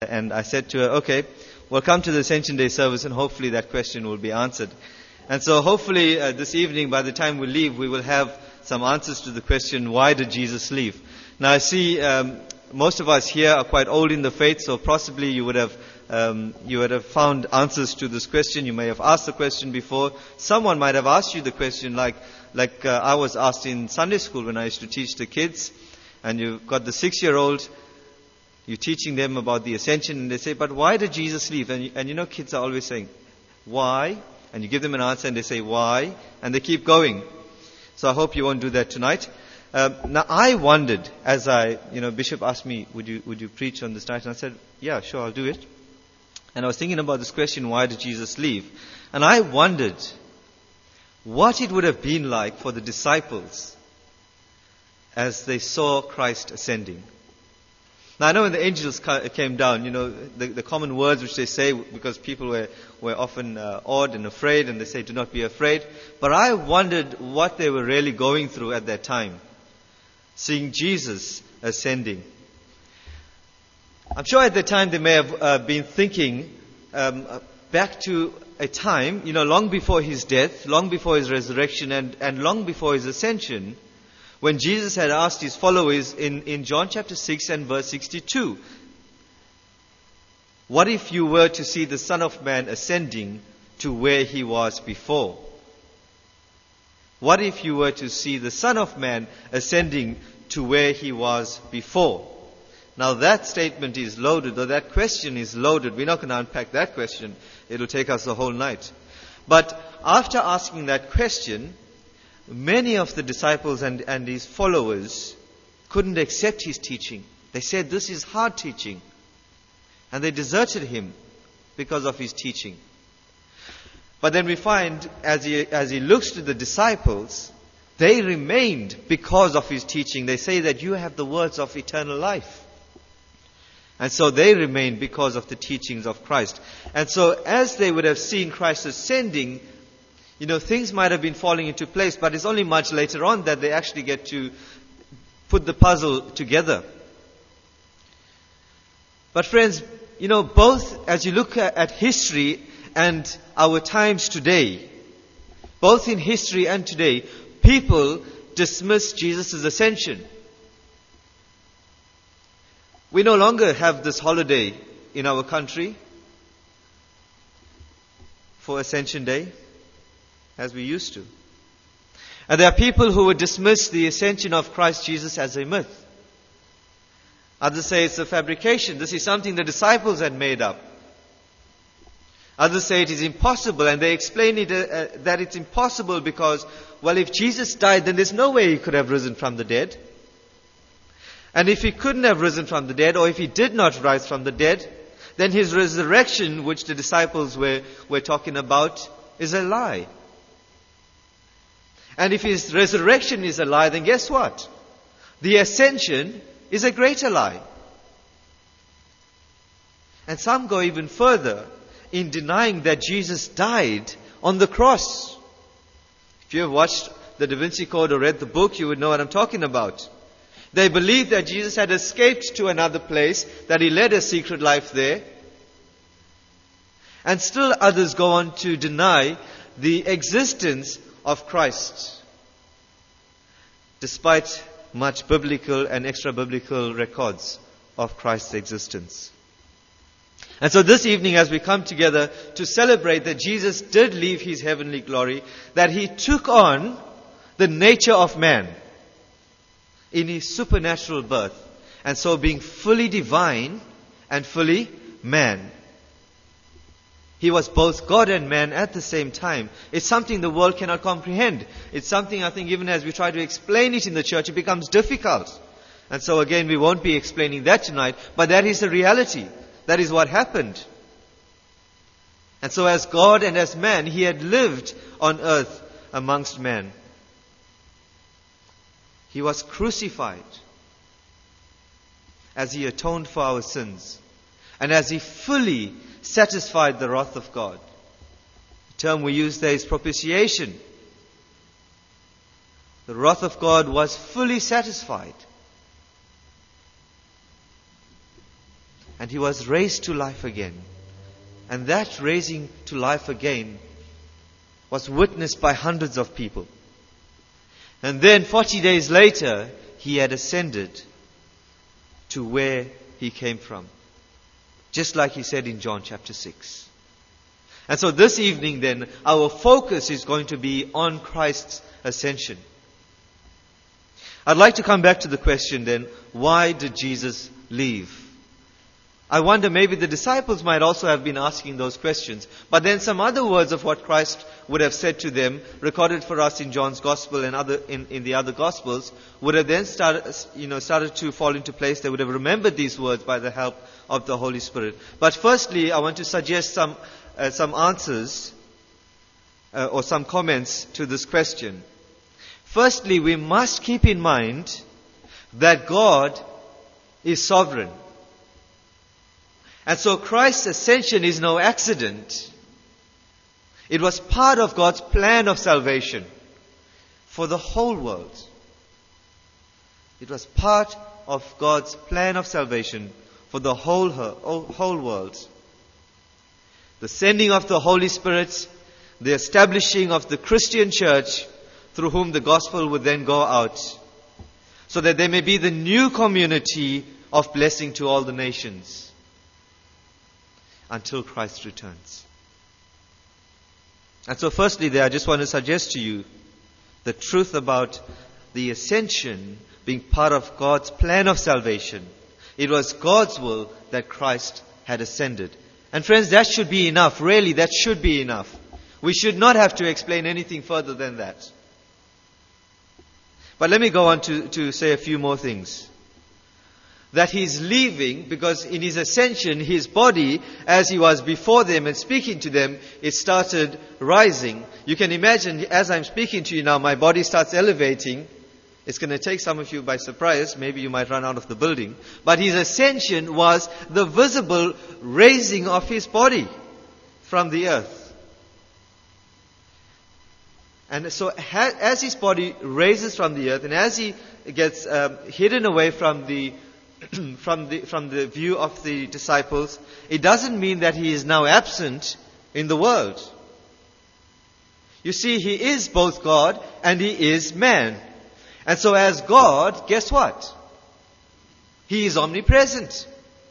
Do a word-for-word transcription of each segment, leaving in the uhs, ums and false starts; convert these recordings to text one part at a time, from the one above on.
and I said to her, okay, well, come to the Ascension Day service and hopefully that question will be answered. And so hopefully uh, this evening, by the time we leave, we will have some answers to the question, why did Jesus leave? Now I see um, most of us here are quite old in the faith, so possibly you would have um, you would have found answers to this question. You may have asked the question before. Someone might have asked you the question, like like uh, I was asked in Sunday school when I used to teach the kids. And you've got the six-year-old, you're teaching them about the ascension, and they say, but why did Jesus leave? And, and you know, kids are always saying, why? And you give them an answer and they say, why? And they keep going. So I hope you won't do that tonight. Um, now I wondered, as I, you know, Bishop asked me, would you would you preach on this night? And I said, yeah, sure, I'll do it. And I was thinking about this question, why did Jesus leave? And I wondered what it would have been like for the disciples as they saw Christ ascending. Now I know when the angels came down, you know, the, the common words which they say, because people were, were often uh, awed and afraid, and they say, do not be afraid. But I wondered what they were really going through at that time, seeing Jesus ascending. I'm sure at that time they may have uh, been thinking um, back to a time, you know, long before his death, long before his resurrection, and, and long before his ascension, when Jesus had asked his followers in, in John chapter six and verse sixty-two, what if you were to see the Son of Man ascending to where he was before? What if you were to see the Son of Man ascending to where he was before? Now that statement is loaded, or that question is loaded. We're not going to unpack that question. It'll take us the whole night. But after asking that question, many of the disciples and, and his followers couldn't accept his teaching. They said, this is hard teaching. And they deserted him because of his teaching. But then we find, as he, as he looks to the disciples, they remained because of his teaching. They say that you have the words of eternal life. And so they remained because of the teachings of Christ. And so as they would have seen Christ ascending, you know, things might have been falling into place, but it's only much later on that they actually get to put the puzzle together. But friends, you know, both as you look at history and our times today, both in history and today, people dismiss Jesus' ascension. We no longer have this holiday in our country for Ascension Day, as we used to. And there are people who would dismiss the ascension of Christ Jesus as a myth. Others say it's a fabrication. This is something the disciples had made up. Others say it is impossible, and they explain it uh, that it's impossible because, well, if Jesus died, then there's no way he could have risen from the dead. And if he couldn't have risen from the dead, or if he did not rise from the dead, then his resurrection, which the disciples were, were talking about, is a lie. And if his resurrection is a lie, then guess what? The ascension is a greater lie. And some go even further in denying that Jesus died on the cross. If you have watched the Da Vinci Code or read the book, you would know what I'm talking about. They believe that Jesus had escaped to another place, that he led a secret life there. And still others go on to deny the existence of Christ, despite much biblical and extra-biblical records of Christ's existence. And so this evening, as we come together to celebrate that Jesus did leave his heavenly glory, that he took on the nature of man in his supernatural birth, and so being fully divine and fully man. He was both God and man at the same time. It's something the world cannot comprehend. It's something, I think, even as we try to explain it in the church, it becomes difficult. And so again, we won't be explaining that tonight, but that is the reality. That is what happened. And so as God and as man, he had lived on earth amongst men. He was crucified as he atoned for our sins, and as he fully satisfied the wrath of God. The term we use there is propitiation. The wrath of God was fully satisfied. and he was raised to life again. And that raising to life again was witnessed by hundreds of people. And then forty days later, he had ascended to where he came from. Just like he said in John chapter six. And so this evening then, our focus is going to be on Christ's ascension. I'd like to come back to the question then, why did Jesus leave? I wonder maybe the disciples might also have been asking those questions. But then some other words of what Christ would have said to them, recorded for us in John's Gospel and other in, in the other Gospels, would have then started, you know, started to fall into place. They would have remembered these words by the help of the Holy Spirit. But firstly, I want to suggest some uh, some answers uh, or some comments to this question. Firstly, we must keep in mind that God is sovereign. And so Christ's ascension is no accident. It was part of God's plan of salvation for the whole world. It was part of God's plan of salvation for the whole, whole world. The sending of the Holy Spirit, the establishing of the Christian church, through whom the gospel would then go out, so that there may be the new community of blessing to all the nations until Christ returns. And so firstly there, I just want to suggest to you the truth about the ascension being part of God's plan of salvation. It was God's will that Christ had ascended. And friends, that should be enough. Really, that should be enough. We should not have to explain anything further than that. But let me go on to, to say a few more things. That he's leaving because in his ascension, his body, as he was before them and speaking to them, it started rising. You can imagine, as I'm speaking to you now, my body starts elevating. It's going to take some of you by surprise. Maybe you might run out of the building. But his ascension was the visible raising of his body from the earth. And so as his body raises from the earth and as he gets um, hidden away from the from the from the view of the disciples, it doesn't mean that he is now absent in the world. You see, he is both God and he is man. And so as God, guess what? He is omnipresent.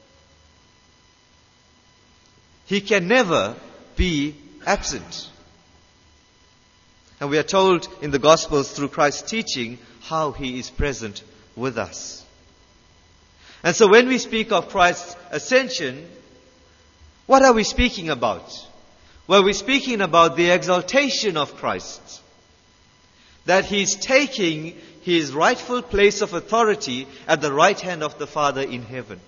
He can never be absent. And we are told in the Gospels through Christ's teaching how he is present with us. And so when we speak of Christ's ascension, what are we speaking about? Well, we're speaking about the exaltation of Christ. That he's taking his rightful place of authority at the right hand of the Father in heaven.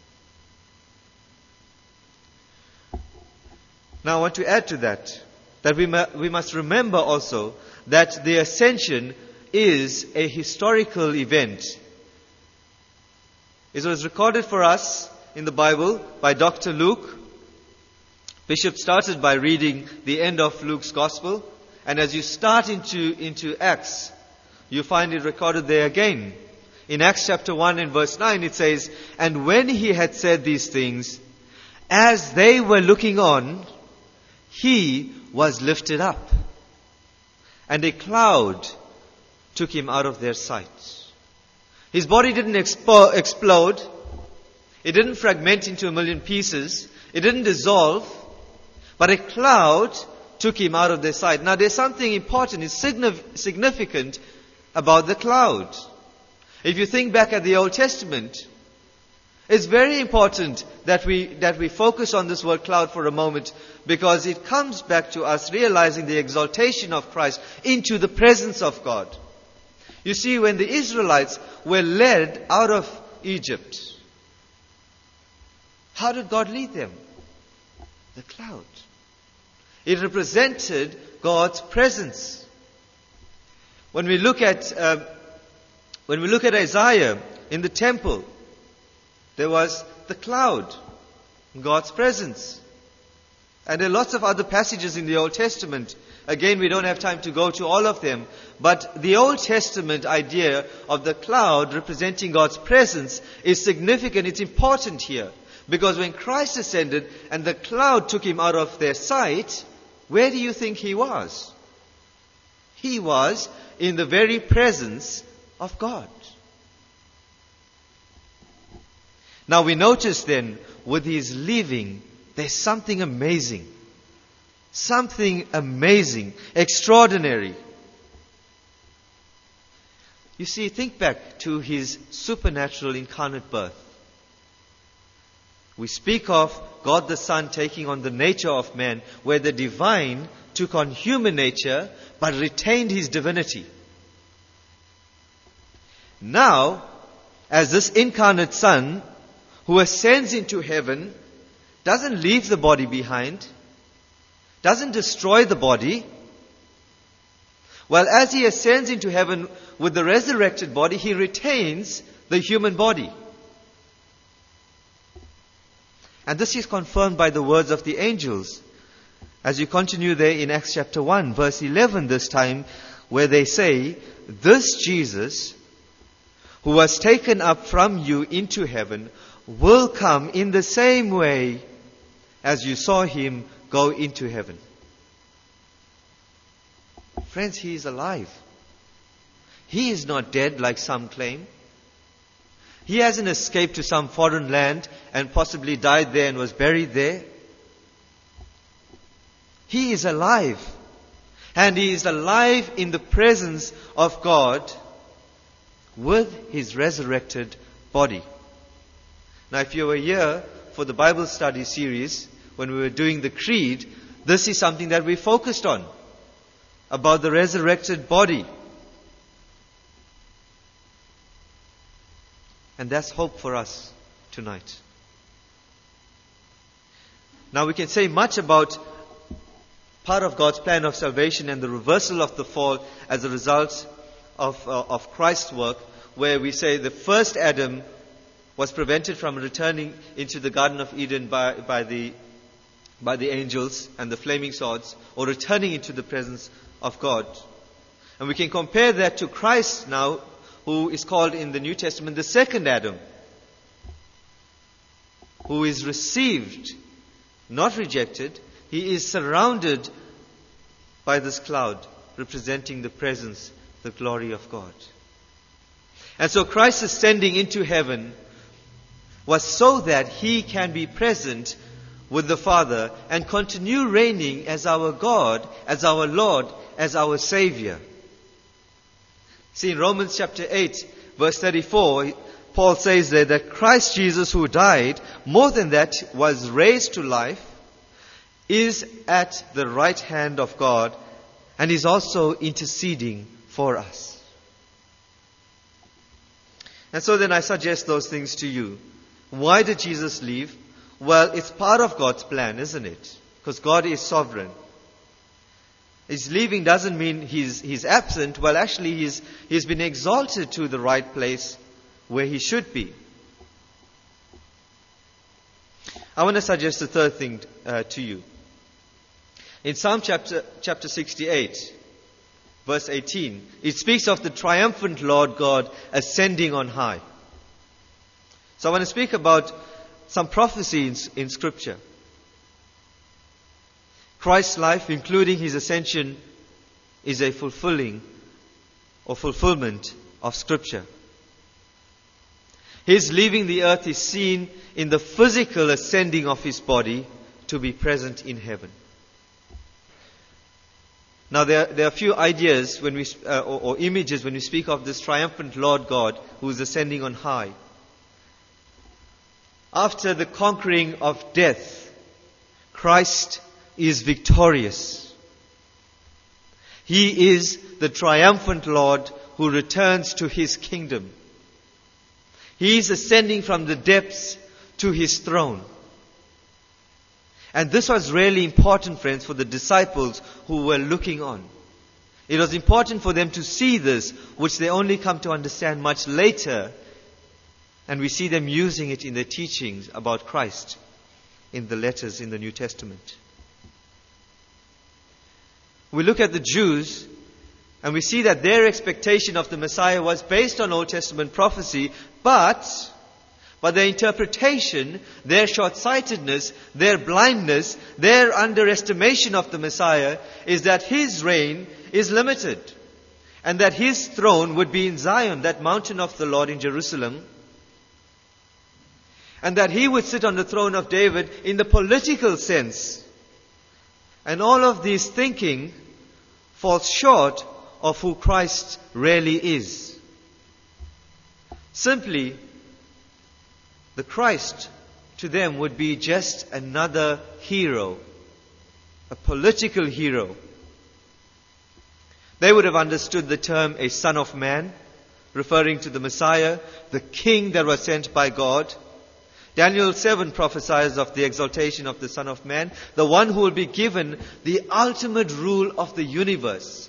Now I want to add to that, that we, mu- we must remember also that the ascension is a historical event. It was recorded for us in the Bible by Doctor Luke. Bishop started by reading the end of Luke's Gospel. And as you start into, into Acts, you find it recorded there again. In Acts chapter one and verse nine it says, "And when he had said these things, as they were looking on, he was lifted up, and a cloud took him out of their sight." His body didn't expo- explode. It didn't fragment into a million pieces. It didn't dissolve. But a cloud took him out of their sight. Now there's something important, it's significant about the cloud. If you think back at the Old Testament, it's very important that we that we focus on this word cloud for a moment, because it comes back to us realizing the exaltation of Christ into the presence of God. You see, when the Israelites were led out of Egypt, how did God lead them? The cloud. It represented God's presence. When we look at uh, when we look at Isaiah in the temple, there was the cloud, God's presence. And there are lots of other passages in the Old Testament. Again, we don't have time to go to all of them. But the Old Testament idea of the cloud representing God's presence is significant. It's important here. Because when Christ ascended and the cloud took him out of their sight, where do you think he was? He was in the very presence of God. Now we notice then, with his leaving, there's something amazing. Something amazing, extraordinary. You see, think back to his supernatural incarnate birth. We speak of God the Son taking on the nature of man, where the divine took on human nature but retained his divinity. Now, as this incarnate Son who ascends into heaven, doesn't leave the body behind, doesn't destroy the body. Well, as he ascends into heaven with the resurrected body, he retains the human body. And this is confirmed by the words of the angels. As you continue there in Acts chapter one, verse eleven this time, where they say, "This Jesus, who was taken up from you into heaven, will come in the same way as you saw him go into heaven." Friends, he is alive. He is not dead like some claim. He hasn't escaped to some foreign land and possibly died there and was buried there. He is alive. And he is alive in the presence of God with his resurrected body. Now, if you were here for the Bible study series, when we were doing the creed, this is something that we focused on, about the resurrected body. And that's hope for us tonight. Now, we can say much about part of God's plan of salvation and the reversal of the fall as a result of, uh, of Christ's work, where we say the first Adam was prevented from returning into the Garden of Eden by, by the by the angels and the flaming swords, or returning into the presence of God. And we can compare that to Christ now, who is called in the New Testament the second Adam, who is received, not rejected. He is surrounded by this cloud, representing the presence, the glory of God. And so Christ ascending into heaven was so that he can be present with the Father and continue reigning as our God, as our Lord, as our Savior. See, in Romans chapter eight, verse thirty-four, Paul says there that Christ Jesus, who died, more than that, was raised to life, is at the right hand of God, and is also interceding for us. And so then I suggest those things to you. Why did Jesus leave? Well, it's part of God's plan, isn't it? Because God is sovereign. His leaving doesn't mean he's, he's absent. Well, actually, he's, he's been exalted to the right place where he should be. I want to suggest a third thing uh, to you. In Psalm chapter, chapter sixty-eight, verse eighteen, it speaks of the triumphant Lord God ascending on high. So I want to speak about some prophecy in, in Scripture. Christ's life, including his ascension, is a fulfilling or fulfillment of Scripture. His leaving the earth is seen in the physical ascending of his body to be present in heaven. Now there, there are a few ideas when we, uh, or, or images when we speak of this triumphant Lord God who is ascending on high. After the conquering of death, Christ is victorious. He is the triumphant Lord who returns to his kingdom. He is ascending from the depths to his throne. And this was really important, friends, for the disciples who were looking on. It was important for them to see this, which they only come to understand much later. And we see them using it in their teachings about Christ in the letters in the New Testament. We look at the Jews and we see that their expectation of the Messiah was based on Old Testament prophecy, but But their interpretation, their short-sightedness, their blindness, their underestimation of the Messiah is that His reign is limited. And that His throne would be in Zion, that mountain of the Lord in Jerusalem. And that He would sit on the throne of David in the political sense. And all of these thinking falls short of who Christ really is. Simply, the Christ to them would be just another hero, a political hero. They would have understood the term a son of man, referring to the Messiah, the king that was sent by God. Daniel seven prophesies of the exaltation of the Son of Man, the one who will be given the ultimate rule of the universe.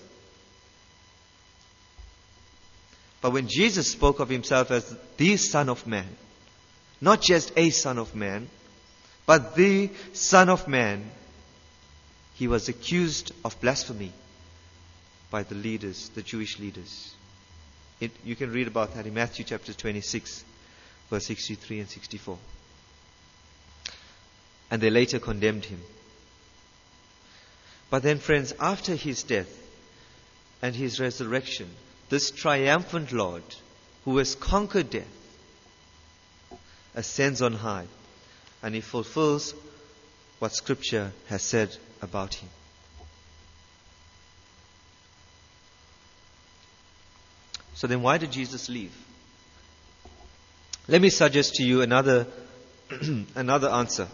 But when Jesus spoke of Himself as the Son of Man, not just a Son of Man, but the Son of Man, He was accused of blasphemy by the leaders, the Jewish leaders. It, you can read about that in Matthew chapter twenty-six, verse sixty-three and sixty-four. And they later condemned Him. But then, friends, after His death and His resurrection, this triumphant Lord who has conquered death ascends on high, and He fulfills what Scripture has said about Him. So then why did Jesus leave? Let me suggest to you another another answer.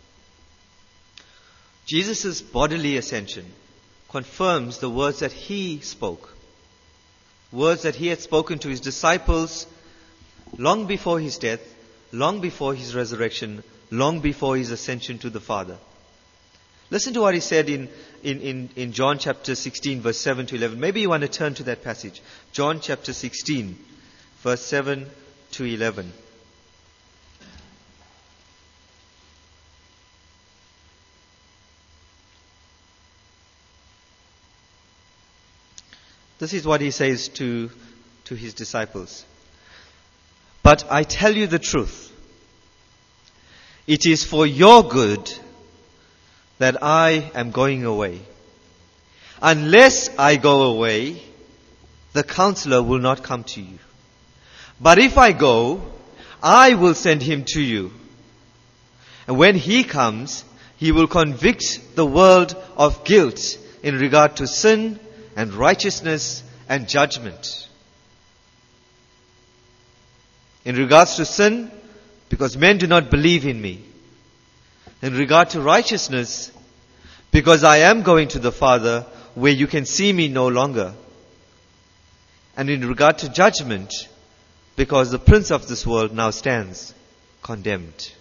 Jesus' bodily ascension confirms the words that He spoke. Words that He had spoken to His disciples long before His death, long before His resurrection, long before His ascension to the Father. Listen to what He said in, in, in, in John chapter sixteen, verse seven to eleven. Maybe you want to turn to that passage. John chapter sixteen, verse seven to eleven. This is what He says to, to His disciples. But I tell you the truth. It is for your good that I am going away. Unless I go away, the Counselor will not come to you. But if I go, I will send Him to you. And when He comes, He will convict the world of guilt in regard to sin and righteousness and judgment. In regards to sin, because men do not believe in me. In regard to righteousness, because I am going to the Father where you can see me no longer. And in regard to judgment, because the prince of this world now stands condemned.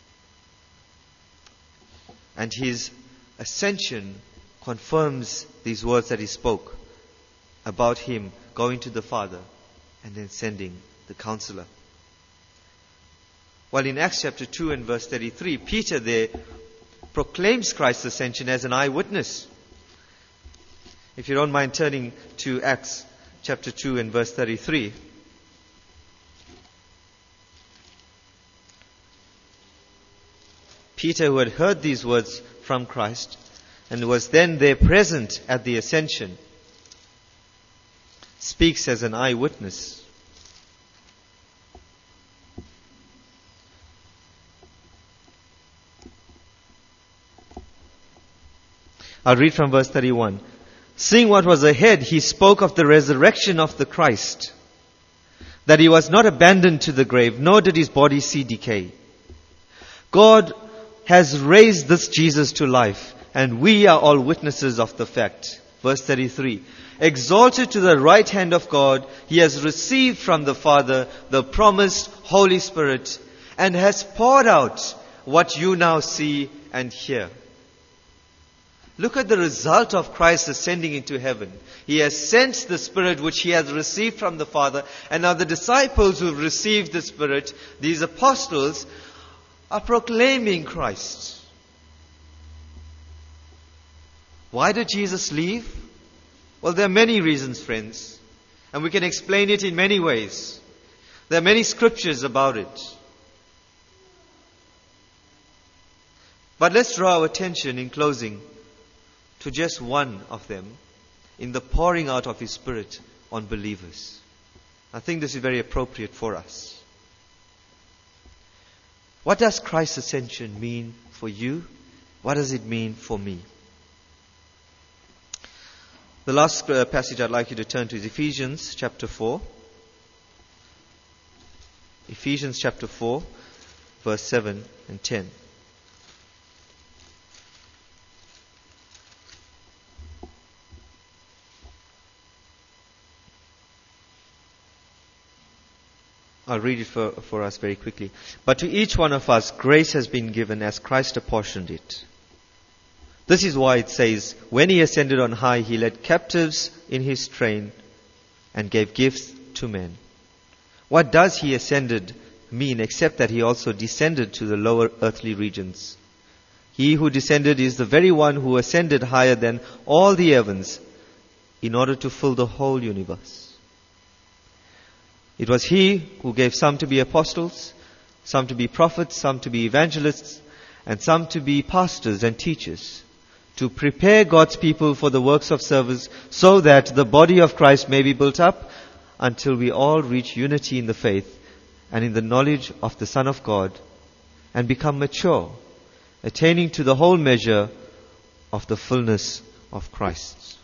And His ascension confirms these words that He spoke about Him going to the Father and then sending the Counselor. Well, in Acts chapter two and verse thirty-three, Peter there proclaims Christ's ascension as an eyewitness. If you don't mind turning to Acts chapter two and verse thirty-three. Peter, who had heard these words from Christ and was then there present at the ascension, speaks as an eyewitness. I'll read from verse thirty-one. Seeing what was ahead, he spoke of the resurrection of the Christ, that He was not abandoned to the grave, nor did His body see decay. God has raised this Jesus to life, and we are all witnesses of the fact. Verse thirty-three. Exalted to the right hand of God, He has received from the Father the promised Holy Spirit, and has poured out what you now see and hear. Look at the result of Christ ascending into heaven. He has sent the Spirit which He has received from the Father. And now the disciples who have received the Spirit, these apostles, are proclaiming Christ. Why did Jesus leave? Well, there are many reasons, friends. And we can explain it in many ways. There are many scriptures about it. But let's draw our attention in closing to just one of them, in the pouring out of His Spirit on believers. I think this is very appropriate for us. What does Christ's ascension mean for you? What does it mean for me? The last uh, passage I'd like you to turn to is Ephesians chapter four. Ephesians chapter four, verse seven and ten. I'll read it for, for us very quickly. But to each one of us, grace has been given as Christ apportioned it. This is why it says, when He ascended on high, He led captives in His train and gave gifts to men. What does He ascended mean except that He also descended to the lower earthly regions? He who descended is the very one who ascended higher than all the heavens in order to fill the whole universe. It was He who gave some to be apostles, some to be prophets, some to be evangelists, and some to be pastors and teachers, to prepare God's people for the works of service, so that the body of Christ may be built up until we all reach unity in the faith and in the knowledge of the Son of God, and become mature, attaining to the whole measure of the fullness of Christ.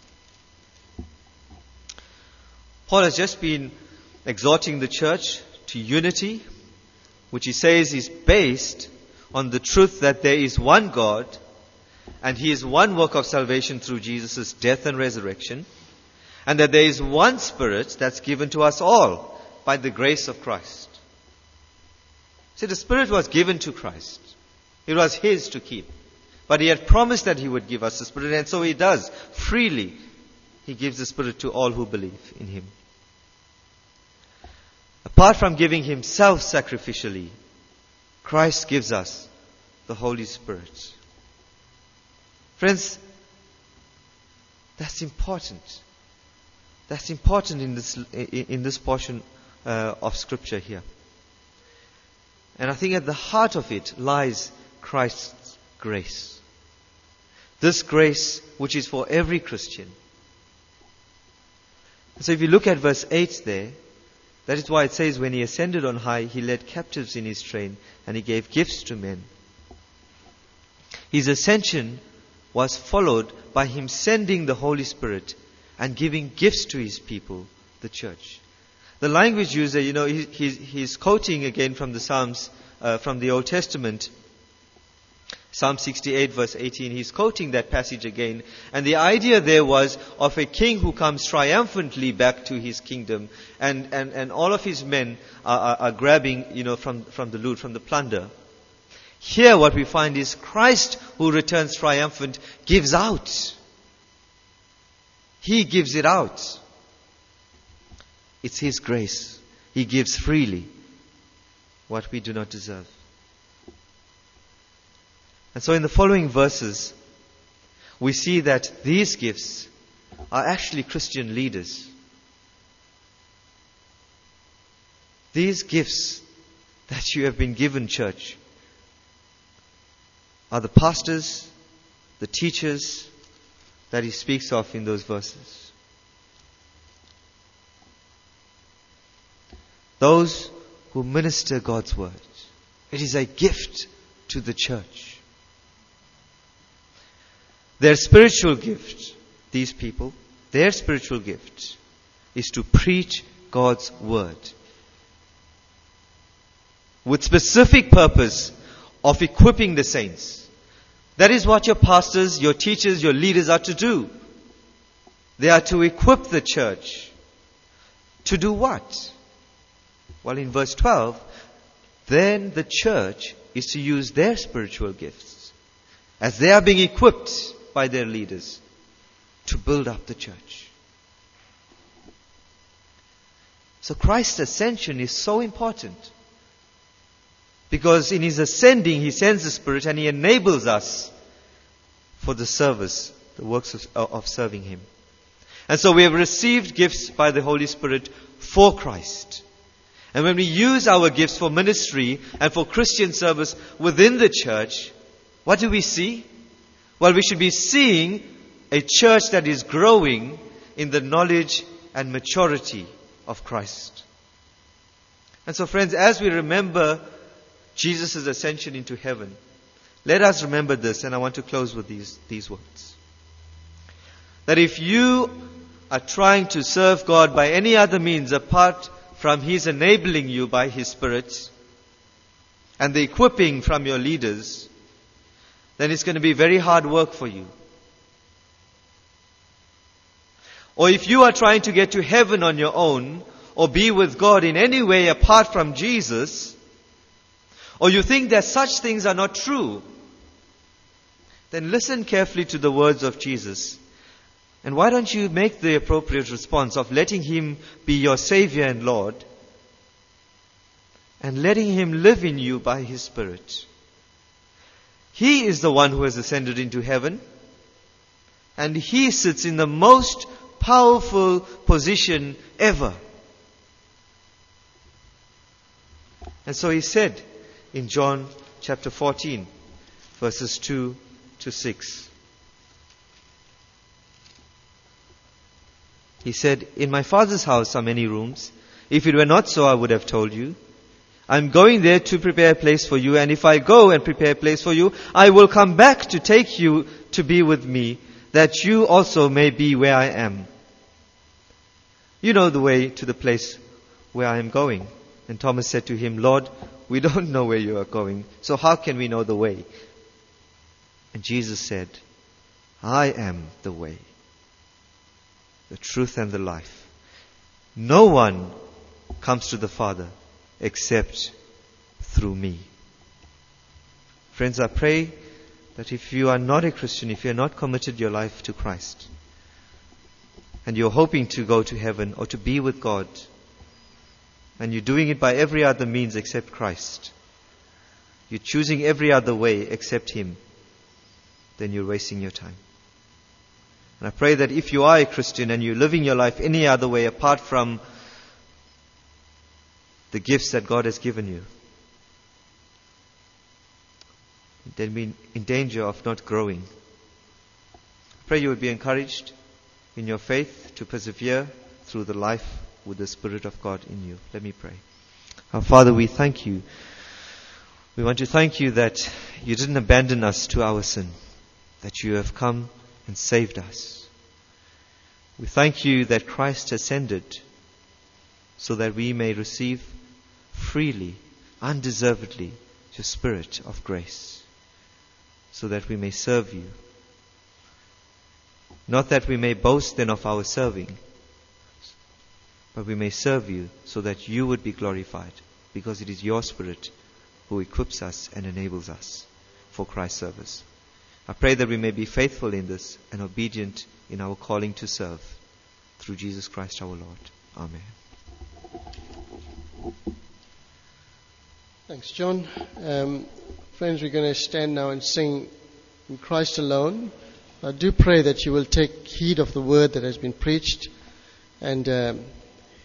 Paul has just been exhorting the church to unity, which he says is based on the truth that there is one God and He is one work of salvation through Jesus' death and resurrection, and that there is one Spirit that's given to us all by the grace of Christ. See, the Spirit was given to Christ. It was His to keep. But He had promised that He would give us the Spirit, and so He does. Freely, He gives the Spirit to all who believe in Him. Apart from giving Himself sacrificially, Christ gives us the Holy Spirit. Friends, that's important. That's important in this in this portion uh, of Scripture here. And I think at the heart of it lies Christ's grace. This grace which is for every Christian. So if you look at verse eight there, that is why it says, when He ascended on high, He led captives in His train, and He gave gifts to men. His ascension was followed by Him sending the Holy Spirit and giving gifts to His people, the church. The language used there, you know, he, he's, he's quoting again from the Psalms, uh, from the Old Testament. Psalm sixty-eight verse eighteen, he's quoting that passage again. And the idea there was of a king who comes triumphantly back to his kingdom, and, and, and all of his men are, are, are grabbing, you know, from, from the loot, from the plunder. Here what we find is Christ, who returns triumphant, gives out. He gives it out. It's His grace. He gives freely what we do not deserve. And so in the following verses, we see that these gifts are actually Christian leaders. These gifts that you have been given, church, are the pastors, the teachers that he speaks of in those verses. Those who minister God's word. It is a gift to the church. Their spiritual gift, these people, their spiritual gift is to preach God's word. With specific purpose of equipping the saints. That is what your pastors, your teachers, your leaders are to do. They are to equip the church. To do what? Well, in verse twelve, then the church is to use their spiritual gifts as they are being equipped by their leaders to build up the church. So Christ's ascension is so important. Because in His ascending, He sends the Spirit and He enables us for the service, the works of, of serving Him. And so we have received gifts by the Holy Spirit for Christ. And when we use our gifts for ministry and for Christian service within the church, what do we see? Well, we should be seeing a church that is growing in the knowledge and maturity of Christ. And so, friends, as we remember Jesus' ascension into heaven, let us remember this, and I want to close with these, these words. That if you are trying to serve God by any other means apart from His enabling you by His Spirit and the equipping from your leaders, then it's going to be very hard work for you. Or if you are trying to get to heaven on your own, or be with God in any way apart from Jesus, or you think that such things are not true, then listen carefully to the words of Jesus. And why don't you make the appropriate response of letting Him be your Savior and Lord, and letting Him live in you by His Spirit. He is the one who has ascended into heaven, and He sits in the most powerful position ever. And so He said in John chapter fourteen, verses two to six. He said, "In my Father's house are many rooms. If it were not so, I would have told you. I am going there to prepare a place for you, and if I go and prepare a place for you, I will come back to take you to be with me, that you also may be where I am. You know the way to the place where I am going." And Thomas said to Him, "Lord, we don't know where you are going, so how can we know the way?" And Jesus said, "I am the way, the truth and the life. No one comes to the Father except through me." Friends, I pray that if you are not a Christian, if you are not committed your life to Christ, and you're hoping to go to heaven or to be with God, and you're doing it by every other means except Christ, you're choosing every other way except Him, then you're wasting your time. And I pray that if you are a Christian and you're living your life any other way apart from the gifts that God has given you, then we're in danger of not growing. I pray you would be encouraged in your faith to persevere through the life with the Spirit of God in you. Let me pray. Our Father, we thank you. We want to thank you that you didn't abandon us to our sin, that you have come and saved us. We thank you that Christ ascended so that we may receive freely, undeservedly, your Spirit of grace, so that we may serve you. Not that we may boast then of our serving, but we may serve you so that you would be glorified, because it is your Spirit who equips us and enables us for Christ's service. I pray that we may be faithful in this and obedient in our calling to serve, through Jesus Christ our Lord. Amen. Thanks, John. Um, friends, we're going to stand now and sing "In Christ Alone." I do pray that you will take heed of the word that has been preached, and um,